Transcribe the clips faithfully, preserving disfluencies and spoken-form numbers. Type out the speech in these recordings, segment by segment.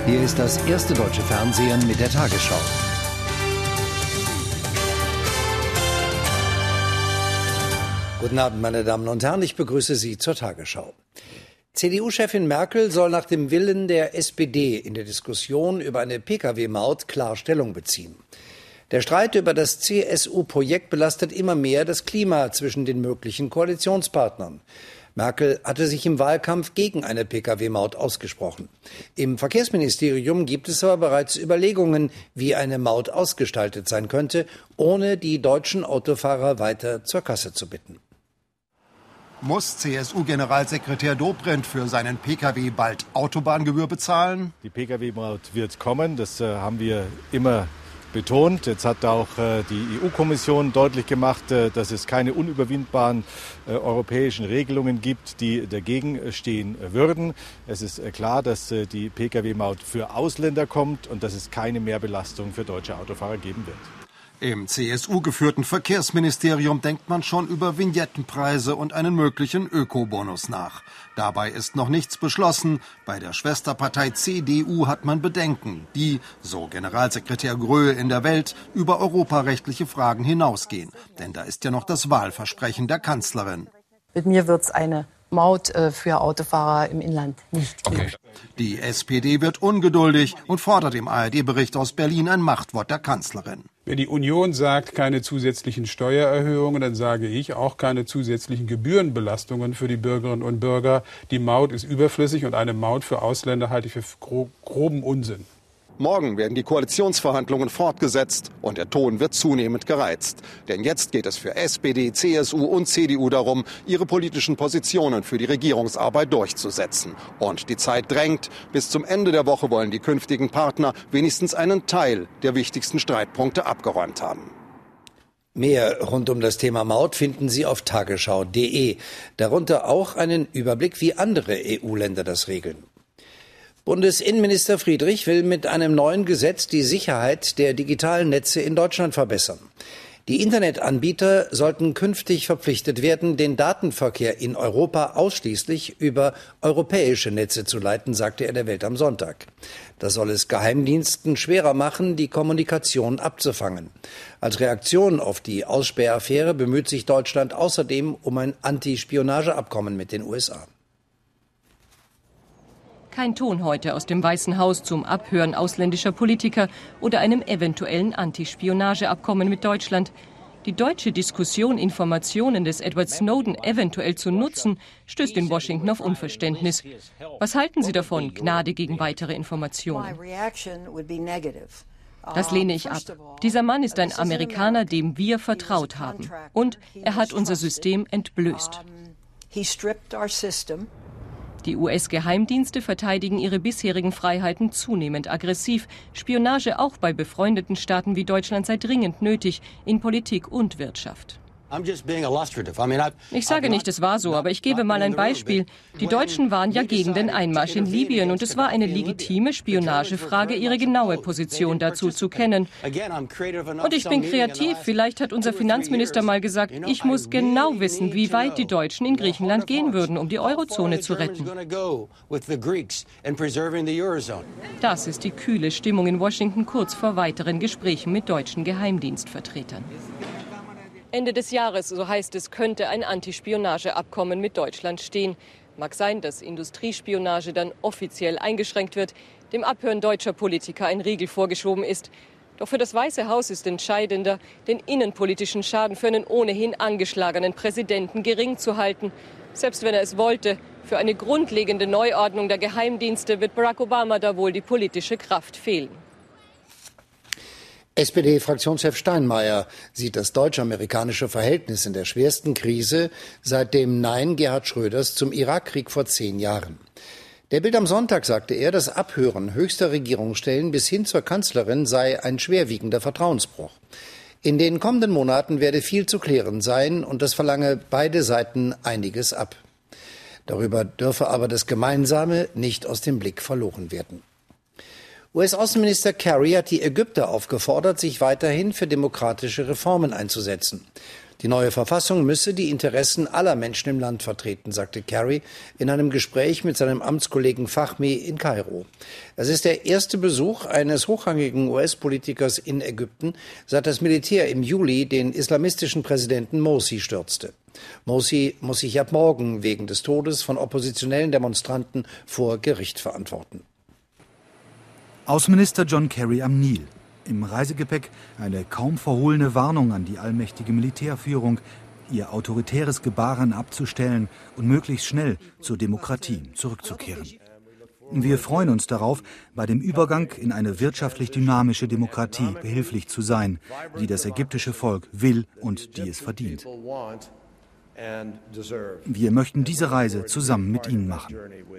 Hier ist das erste deutsche Fernsehen mit der Tagesschau. Guten Abend, meine Damen und Herren, ich begrüße Sie zur Tagesschau. C D U-Chefin Merkel soll nach dem Willen der S P D in der Diskussion über eine Pkw-Maut klar Stellung beziehen. Der Streit über das C S U-Projekt belastet immer mehr das Klima zwischen den möglichen Koalitionspartnern. Merkel hatte sich im Wahlkampf gegen eine Pkw-Maut ausgesprochen. Im Verkehrsministerium gibt es aber bereits Überlegungen, wie eine Maut ausgestaltet sein könnte, ohne die deutschen Autofahrer weiter zur Kasse zu bitten. Muss C S U-Generalsekretär Dobrindt für seinen Pkw bald Autobahngebühr bezahlen? Die Pkw-Maut wird kommen, das äh, haben wir immer betont. Jetzt hat auch äh, die E U-Kommission deutlich gemacht, äh, dass es keine unüberwindbaren äh, europäischen Regelungen gibt, die dagegen äh, stehen äh, würden. Es ist äh, klar, dass äh, die Pkw-Maut für Ausländer kommt und dass es keine Mehrbelastung für deutsche Autofahrer geben wird. Im C S U-geführten Verkehrsministerium denkt man schon über Vignettenpreise und einen möglichen Ökobonus nach. Dabei ist noch nichts beschlossen. Bei der Schwesterpartei C D U hat man Bedenken, die, so Generalsekretär Gröhe in der Welt, über europarechtliche Fragen hinausgehen. Denn da ist ja noch das Wahlversprechen der Kanzlerin. Mit mir wird's eine Maut äh, für Autofahrer im Inland nicht geben. Okay. Die S P D wird ungeduldig und fordert im A R D-Bericht aus Berlin ein Machtwort der Kanzlerin. Wenn die Union sagt, keine zusätzlichen Steuererhöhungen, dann sage ich auch keine zusätzlichen Gebührenbelastungen für die Bürgerinnen und Bürger. Die Maut ist überflüssig und eine Maut für Ausländer halte ich für gro- groben Unsinn. Morgen werden die Koalitionsverhandlungen fortgesetzt und der Ton wird zunehmend gereizt. Denn jetzt geht es für S P D, C S U und C D U darum, ihre politischen Positionen für die Regierungsarbeit durchzusetzen. Und die Zeit drängt. Bis zum Ende der Woche wollen die künftigen Partner wenigstens einen Teil der wichtigsten Streitpunkte abgeräumt haben. Mehr rund um das Thema Maut finden Sie auf tagesschau punkt de. Darunter auch einen Überblick, wie andere E U-Länder das regeln. Bundesinnenminister Friedrich will mit einem neuen Gesetz die Sicherheit der digitalen Netze in Deutschland verbessern. Die Internetanbieter sollten künftig verpflichtet werden, den Datenverkehr in Europa ausschließlich über europäische Netze zu leiten, sagte er der Welt am Sonntag. Das soll es Geheimdiensten schwerer machen, die Kommunikation abzufangen. Als Reaktion auf die Ausspähaffäre bemüht sich Deutschland außerdem um ein Anti-Spionage-Abkommen mit den U S A. Kein Ton heute aus dem Weißen Haus zum Abhören ausländischer Politiker oder einem eventuellen Anti-Spionage-Abkommen mit Deutschland. Die deutsche Diskussion, Informationen des Edward Snowden eventuell zu nutzen, stößt in Washington auf Unverständnis. Was halten Sie davon, Gnade gegen weitere Informationen? Das lehne ich ab. Dieser Mann ist ein Amerikaner, dem wir vertraut haben. Und er hat unser System entblößt. Die U S-Geheimdienste verteidigen ihre bisherigen Freiheiten zunehmend aggressiv. Spionage auch bei befreundeten Staaten wie Deutschland sei dringend nötig, in Politik und Wirtschaft. Ich sage nicht, es war so, aber ich gebe mal ein Beispiel. Die Deutschen waren ja gegen den Einmarsch in Libyen und es war eine legitime Spionagefrage, ihre genaue Position dazu zu kennen. Und ich bin kreativ. Vielleicht hat unser Finanzminister mal gesagt, ich muss genau wissen, wie weit die Deutschen in Griechenland gehen würden, um die Eurozone zu retten. Das ist die kühle Stimmung in Washington kurz vor weiteren Gesprächen mit deutschen Geheimdienstvertretern. Ende des Jahres, so heißt es, könnte ein Antispionageabkommen mit Deutschland stehen. Mag sein, dass Industriespionage dann offiziell eingeschränkt wird, dem Abhören deutscher Politiker ein Riegel vorgeschoben ist. Doch für das Weiße Haus ist entscheidender, den innenpolitischen Schaden für einen ohnehin angeschlagenen Präsidenten gering zu halten. Selbst wenn er es wollte, für eine grundlegende Neuordnung der Geheimdienste wird Barack Obama da wohl die politische Kraft fehlen. S P D-Fraktionschef Steinmeier sieht das deutsch-amerikanische Verhältnis in der schwersten Krise seit dem Nein Gerhard Schröders zum Irakkrieg vor zehn Jahren. Der Bild am Sonntag sagte er, das Abhören höchster Regierungsstellen bis hin zur Kanzlerin sei ein schwerwiegender Vertrauensbruch. In den kommenden Monaten werde viel zu klären sein und das verlange beide Seiten einiges ab. Darüber dürfe aber das Gemeinsame nicht aus dem Blick verloren werden. U S-Außenminister Kerry hat die Ägypter aufgefordert, sich weiterhin für demokratische Reformen einzusetzen. Die neue Verfassung müsse die Interessen aller Menschen im Land vertreten, sagte Kerry in einem Gespräch mit seinem Amtskollegen Fahmy in Kairo. Es ist der erste Besuch eines hochrangigen U S-Politikers in Ägypten, seit das Militär im Juli den islamistischen Präsidenten Morsi stürzte. Morsi muss sich ab morgen wegen des Todes von oppositionellen Demonstranten vor Gericht verantworten. Außenminister John Kerry am Nil. Im Reisegepäck eine kaum verhohlene Warnung an die allmächtige Militärführung, ihr autoritäres Gebaren abzustellen und möglichst schnell zur Demokratie zurückzukehren. Wir freuen uns darauf, bei dem Übergang in eine wirtschaftlich dynamische Demokratie behilflich zu sein, die das ägyptische Volk will und die es verdient. Wir möchten diese Reise zusammen mit Ihnen machen.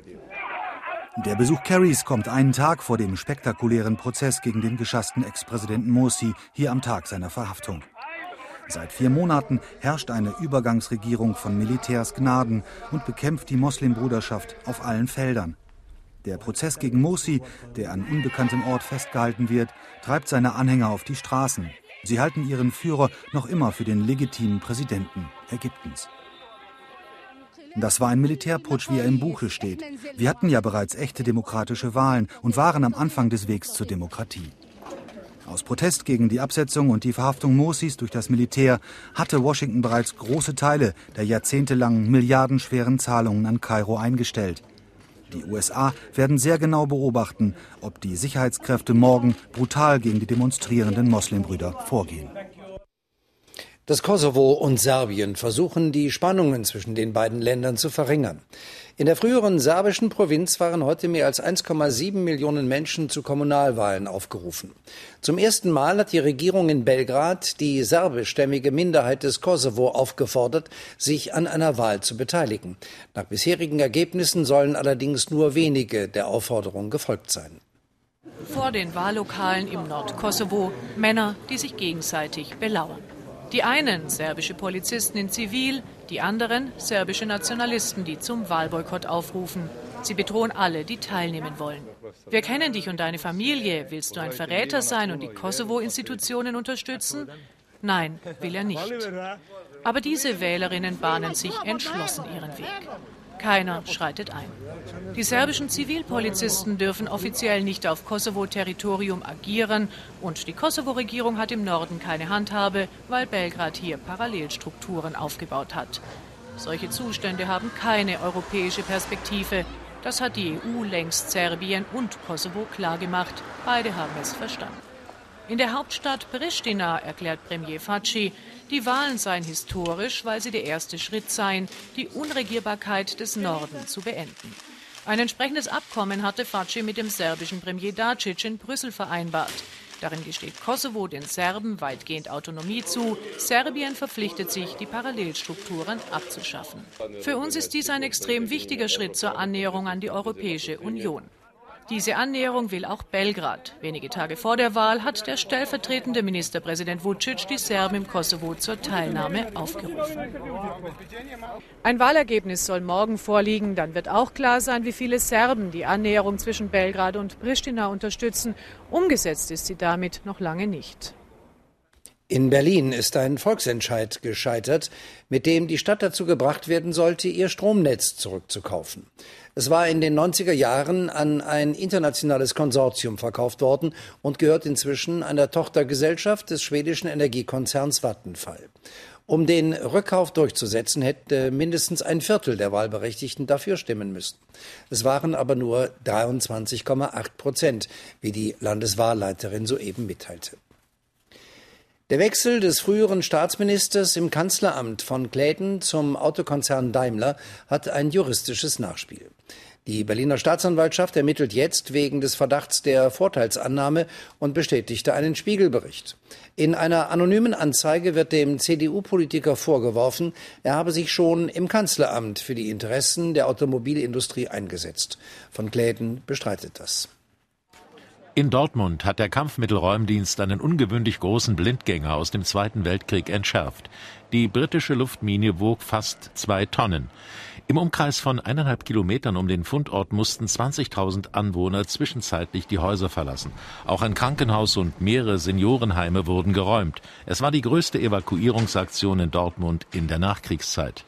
Der Besuch Kerrys kommt einen Tag vor dem spektakulären Prozess gegen den geschassten Ex-Präsidenten Morsi hier am Tag seiner Verhaftung. Seit vier Monaten herrscht eine Übergangsregierung von Militärs Gnaden und bekämpft die Moslembruderschaft auf allen Feldern. Der Prozess gegen Morsi, der an unbekanntem Ort festgehalten wird, treibt seine Anhänger auf die Straßen. Sie halten ihren Führer noch immer für den legitimen Präsidenten Ägyptens. Das war ein Militärputsch, wie er im Buche steht. Wir hatten ja bereits echte demokratische Wahlen und waren am Anfang des Wegs zur Demokratie. Aus Protest gegen die Absetzung und die Verhaftung Morsis durch das Militär hatte Washington bereits große Teile der jahrzehntelangen milliardenschweren Zahlungen an Kairo eingestellt. Die U S A werden sehr genau beobachten, ob die Sicherheitskräfte morgen brutal gegen die demonstrierenden Moslembrüder vorgehen. Das Kosovo und Serbien versuchen, die Spannungen zwischen den beiden Ländern zu verringern. In der früheren serbischen Provinz waren heute mehr als eins Komma sieben Millionen Menschen zu Kommunalwahlen aufgerufen. Zum ersten Mal hat die Regierung in Belgrad die serbischstämmige Minderheit des Kosovo aufgefordert, sich an einer Wahl zu beteiligen. Nach bisherigen Ergebnissen sollen allerdings nur wenige der Aufforderung gefolgt sein. Vor den Wahllokalen im Nordkosovo Männer, die sich gegenseitig belauern. Die einen serbische Polizisten in Zivil, die anderen serbische Nationalisten, die zum Wahlboykott aufrufen. Sie bedrohen alle, die teilnehmen wollen. Wir kennen dich und deine Familie. Willst du ein Verräter sein und die Kosovo-Institutionen unterstützen? Nein, will er nicht. Aber diese Wählerinnen bahnen sich entschlossen ihren Weg. Keiner schreitet ein. Die serbischen Zivilpolizisten dürfen offiziell nicht auf Kosovo-Territorium agieren und die Kosovo-Regierung hat im Norden keine Handhabe, weil Belgrad hier Parallelstrukturen aufgebaut hat. Solche Zustände haben keine europäische Perspektive. Das hat die E U längst Serbien und Kosovo klargemacht. Beide haben es verstanden. In der Hauptstadt Pristina erklärt Premier Thaçi, die Wahlen seien historisch, weil sie der erste Schritt seien, die Unregierbarkeit des Norden zu beenden. Ein entsprechendes Abkommen hatte Thaçi mit dem serbischen Premier Dačić in Brüssel vereinbart. Darin gesteht Kosovo den Serben weitgehend Autonomie zu. Serbien verpflichtet sich, die Parallelstrukturen abzuschaffen. Für uns ist dies ein extrem wichtiger Schritt zur Annäherung an die Europäische Union. Diese Annäherung will auch Belgrad. Wenige Tage vor der Wahl hat der stellvertretende Ministerpräsident Vučić die Serben im Kosovo zur Teilnahme aufgerufen. Ein Wahlergebnis soll morgen vorliegen. Dann wird auch klar sein, wie viele Serben die Annäherung zwischen Belgrad und Pristina unterstützen. Umgesetzt ist sie damit noch lange nicht. In Berlin ist ein Volksentscheid gescheitert, mit dem die Stadt dazu gebracht werden sollte, ihr Stromnetz zurückzukaufen. Es war in den neunziger Jahren an ein internationales Konsortium verkauft worden und gehört inzwischen einer Tochtergesellschaft des schwedischen Energiekonzerns Vattenfall. Um den Rückkauf durchzusetzen, hätte mindestens ein Viertel der Wahlberechtigten dafür stimmen müssen. Es waren aber nur dreiundzwanzig Komma acht Prozent, wie die Landeswahlleiterin soeben mitteilte. Der Wechsel des früheren Staatsministers im Kanzleramt von Clayton zum Autokonzern Daimler hat ein juristisches Nachspiel. Die Berliner Staatsanwaltschaft ermittelt jetzt wegen des Verdachts der Vorteilsannahme und bestätigte einen Spiegelbericht. In einer anonymen Anzeige wird dem C D U-Politiker vorgeworfen, er habe sich schon im Kanzleramt für die Interessen der Automobilindustrie eingesetzt. Von Clayton bestreitet das. In Dortmund hat der Kampfmittelräumdienst einen ungewöhnlich großen Blindgänger aus dem Zweiten Weltkrieg entschärft. Die britische Luftmine wog fast zwei Tonnen. Im Umkreis von eineinhalb Kilometern um den Fundort mussten zwanzigtausend Anwohner zwischenzeitlich die Häuser verlassen. Auch ein Krankenhaus und mehrere Seniorenheime wurden geräumt. Es war die größte Evakuierungsaktion in Dortmund in der Nachkriegszeit.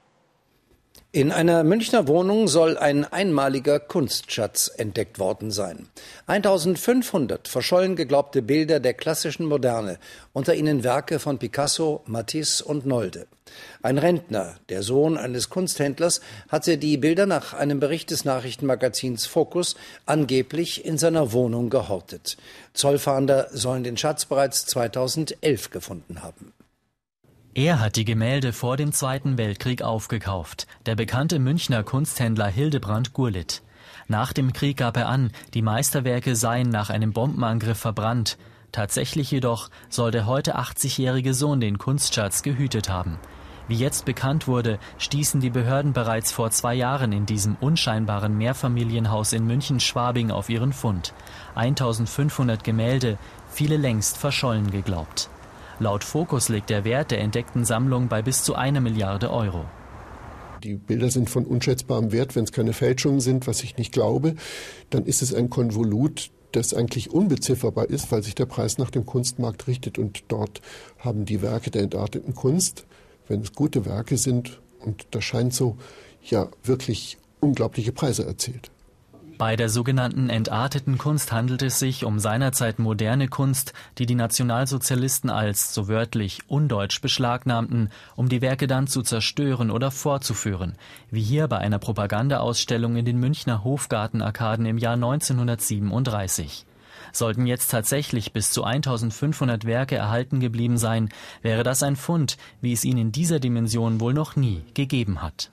In einer Münchner Wohnung soll ein einmaliger Kunstschatz entdeckt worden sein. eintausendfünfhundert verschollen geglaubte Bilder der klassischen Moderne, unter ihnen Werke von Picasso, Matisse und Nolde. Ein Rentner, der Sohn eines Kunsthändlers, hatte die Bilder nach einem Bericht des Nachrichtenmagazins Focus angeblich in seiner Wohnung gehortet. Zollfahnder sollen den Schatz bereits zweitausendelf gefunden haben. Er hat die Gemälde vor dem Zweiten Weltkrieg aufgekauft, der bekannte Münchner Kunsthändler Hildebrand Gurlitt. Nach dem Krieg gab er an, die Meisterwerke seien nach einem Bombenangriff verbrannt. Tatsächlich jedoch soll der heute achtzigjährige Sohn den Kunstschatz gehütet haben. Wie jetzt bekannt wurde, stießen die Behörden bereits vor zwei Jahren in diesem unscheinbaren Mehrfamilienhaus in München-Schwabing auf ihren Fund. eintausendfünfhundert Gemälde, viele längst verschollen geglaubt. Laut Focus liegt der Wert der entdeckten Sammlung bei bis zu einer Milliarde Euro. Die Bilder sind von unschätzbarem Wert, wenn es keine Fälschungen sind, was ich nicht glaube. Dann ist es ein Konvolut, das eigentlich unbezifferbar ist, weil sich der Preis nach dem Kunstmarkt richtet. Und dort haben die Werke der entarteten Kunst, wenn es gute Werke sind, und das scheint so, ja wirklich unglaubliche Preise erzielt. Bei der sogenannten entarteten Kunst handelt es sich um seinerzeit moderne Kunst, die die Nationalsozialisten als, so wörtlich, undeutsch beschlagnahmten, um die Werke dann zu zerstören oder vorzuführen, wie hier bei einer Propagandaausstellung in den Münchner Hofgartenarkaden im Jahr neunzehnhundertsiebenunddreißig. Sollten jetzt tatsächlich bis zu eintausendfünfhundert Werke erhalten geblieben sein, wäre das ein Fund, wie es ihn in dieser Dimension wohl noch nie gegeben hat.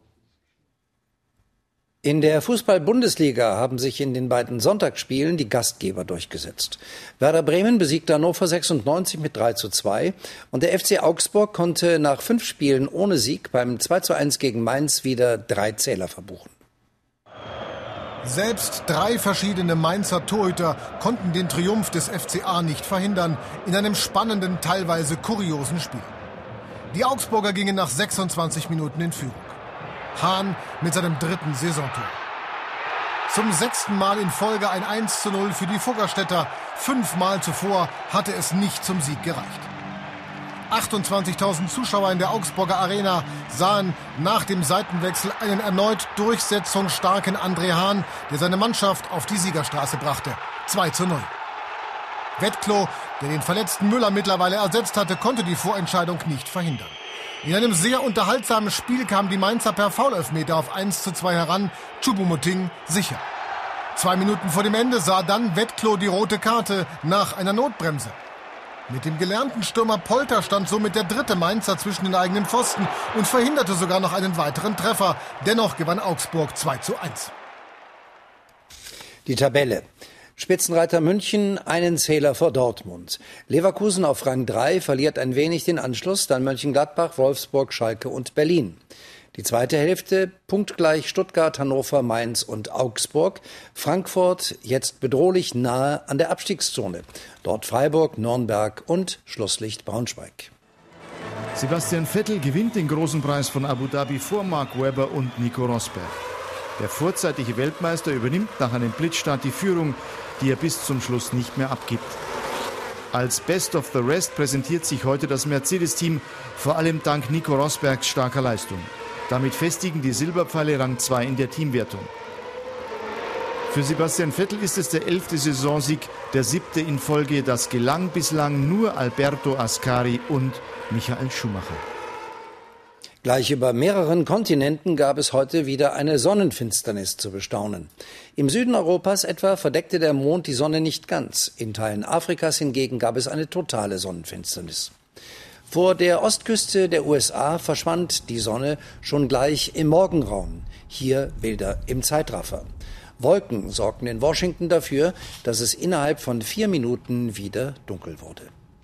In der Fußball-Bundesliga haben sich in den beiden Sonntagsspielen die Gastgeber durchgesetzt. Werder Bremen besiegte Hannover sechsundneunzig mit drei zu zwei und der F C Augsburg konnte nach fünf Spielen ohne Sieg beim zwei zu eins gegen Mainz wieder drei Zähler verbuchen. Selbst drei verschiedene Mainzer Torhüter konnten den Triumph des F C A nicht verhindern in einem spannenden, teilweise kuriosen Spiel. Die Augsburger gingen nach sechsundzwanzig Minuten in Führung. Hahn mit seinem dritten Saisontor. Zum sechsten Mal in Folge ein eins zu null für die Fuggerstädter. Fünfmal zuvor hatte es nicht zum Sieg gereicht. achtundzwanzigtausend Zuschauer in der Augsburger Arena sahen nach dem Seitenwechsel einen erneut durchsetzungsstarken André Hahn, der seine Mannschaft auf die Siegerstraße brachte. zwei zu null. Wettklo, der den verletzten Müller mittlerweile ersetzt hatte, konnte die Vorentscheidung nicht verhindern. In einem sehr unterhaltsamen Spiel kamen die Mainzer per Foulelfmeter auf eins zu zwei heran, Choupo-Moting sicher. Zwei Minuten vor dem Ende sah dann Wettklo die rote Karte nach einer Notbremse. Mit dem gelernten Stürmer Polter stand somit der dritte Mainzer zwischen den eigenen Pfosten und verhinderte sogar noch einen weiteren Treffer. Dennoch gewann Augsburg zwei zu eins. Die Tabelle. Spitzenreiter München einen Zähler vor Dortmund. Leverkusen auf Rang drei verliert ein wenig den Anschluss, dann Mönchengladbach, Wolfsburg, Schalke und Berlin. Die zweite Hälfte punktgleich Stuttgart, Hannover, Mainz und Augsburg. Frankfurt jetzt bedrohlich nahe an der Abstiegszone. Dort Freiburg, Nürnberg und Schlusslicht Braunschweig. Sebastian Vettel gewinnt den großen Preis von Abu Dhabi vor Mark Webber und Nico Rosberg. Der vorzeitige Weltmeister übernimmt nach einem Blitzstart die Führung, die er bis zum Schluss nicht mehr abgibt. Als Best of the Rest präsentiert sich heute das Mercedes-Team, vor allem dank Nico Rosbergs starker Leistung. Damit festigen die Silberpfeile Rang zwei in der Teamwertung. Für Sebastian Vettel ist es der elfte Saisonsieg, der siebte in Folge. Das gelang bislang nur Alberto Ascari und Michael Schumacher. Gleich über mehreren Kontinenten gab es heute wieder eine Sonnenfinsternis zu bestaunen. Im Süden Europas etwa verdeckte der Mond die Sonne nicht ganz. In Teilen Afrikas hingegen gab es eine totale Sonnenfinsternis. Vor der Ostküste der U S A verschwand die Sonne schon gleich im Morgengrauen. Hier Bilder im Zeitraffer. Wolken sorgten in Washington dafür, dass es innerhalb von vier Minuten wieder dunkel wurde.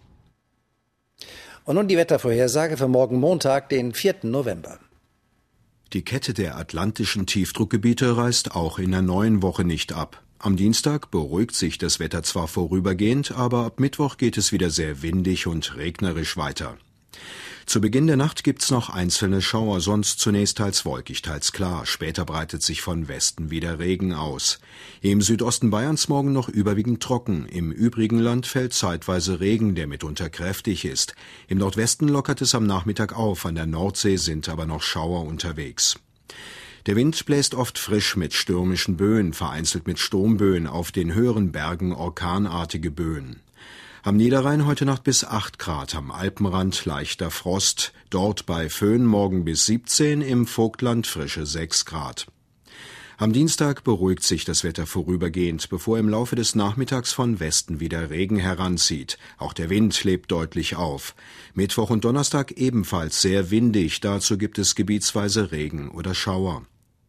Und nun die Wettervorhersage für morgen Montag, den vierten November. Die Kette der atlantischen Tiefdruckgebiete reißt auch in der neuen Woche nicht ab. Am Dienstag beruhigt sich das Wetter zwar vorübergehend, aber ab Mittwoch geht es wieder sehr windig und regnerisch weiter. Zu Beginn der Nacht gibt's noch einzelne Schauer, sonst zunächst teils wolkig, teils klar. Später breitet sich von Westen wieder Regen aus. Im Südosten Bayerns morgen noch überwiegend trocken. Im übrigen Land fällt zeitweise Regen, der mitunter kräftig ist. Im Nordwesten lockert es am Nachmittag auf, an der Nordsee sind aber noch Schauer unterwegs. Der Wind bläst oft frisch mit stürmischen Böen, vereinzelt mit Sturmböen, auf den höheren Bergen orkanartige Böen. Am Niederrhein heute Nacht bis acht Grad, am Alpenrand leichter Frost, dort bei Föhn morgen bis siebzehn, im Vogtland frische sechs Grad. Am Dienstag beruhigt sich das Wetter vorübergehend, bevor im Laufe des Nachmittags von Westen wieder Regen heranzieht. Auch der Wind lebt deutlich auf. Mittwoch und Donnerstag ebenfalls sehr windig, dazu gibt es gebietsweise Regen oder Schauer.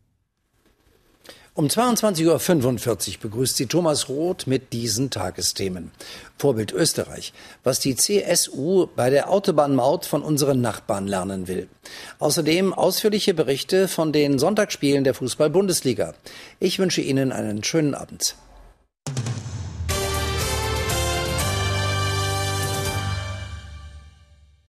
Um zweiundzwanzig Uhr fünfundvierzig begrüßt sie Thomas Roth mit diesen Tagesthemen. Vorbild Österreich, was die C S U bei der Autobahnmaut von unseren Nachbarn lernen will. Außerdem ausführliche Berichte von den Sonntagsspielen der Fußball-Bundesliga. Ich wünsche Ihnen einen schönen Abend.